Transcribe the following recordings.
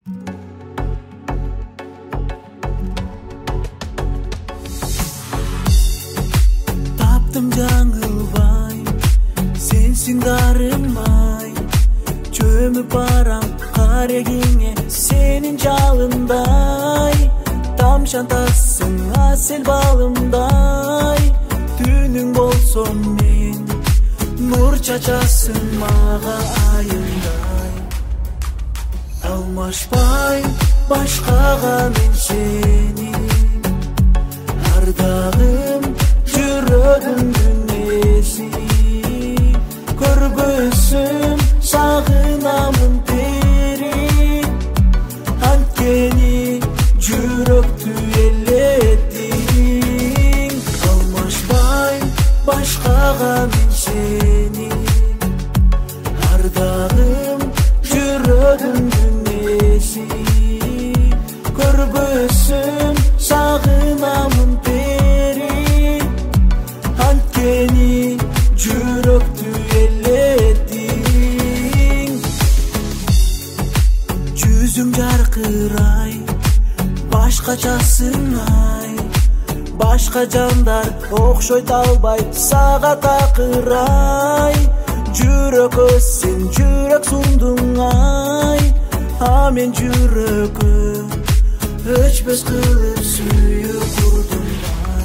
Таптым жаңылбай, сенсиң дарымай, чөмүп барам карегиңе сенин жалындай. Тамшантасың асел балымдай, түнүң болсом мен, нур чачасың мага айындай. Алмашпай башкага мен сени, ардагым жүрөгүм дүнеси, көрбөсүм сагынамын тери, анткени жүрөктү элеттиң. Алмашпай башкага мен сени, ардагым жүрөгүм дүнеси, көрбөсүм сагынамын тери, анткени жүрөктү элеттиң. Жүзүң жаркырай, башкачасың ай, башка жандар окшойт албай сага такырай. Жүрөккө сен жүрөк сундуң ай, а мен жүрөккө өчпөс кылып сүйүп курдум ай.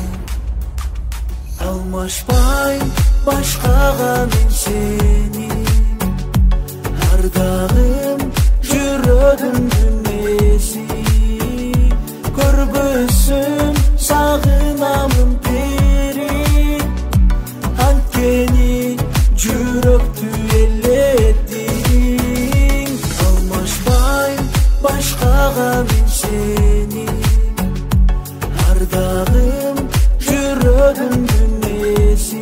Алмашпай башкага мен сени, ардагым жүрөгүм дүнеси, көрбөсүм сагынамын тери, анткени жүрөктү элеттиң. Алмашпай башкага мен сени, ардагым жүрөгүм дүнеси,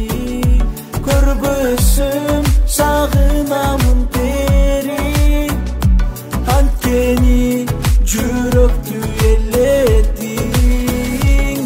көрбөсүм сагынамын тери, анткени жүрөктү элеттиң.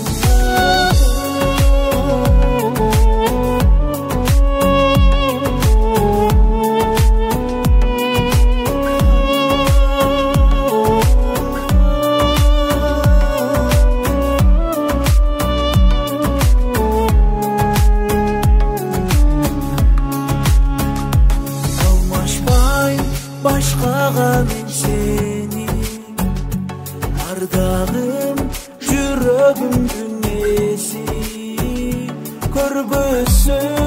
Алмашпай башкага мен сени, ардагым жүрөгүм дүнеси, көрбөсүм